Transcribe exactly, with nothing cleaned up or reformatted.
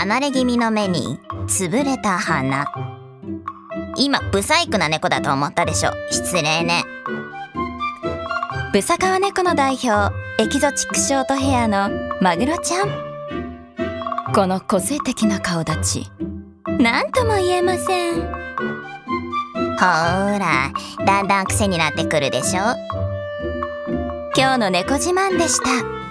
離れ気味の目に潰れた鼻。今ブサイクな猫だと思ったでしょ。失礼ね。 ブサカワ猫の代表、エキゾチックショートヘアのマグロちゃん。この個性的な顔立ち、なんとも言えません。 ほーら、だんだん癖になってくるでしょ。 今日の猫自慢でした。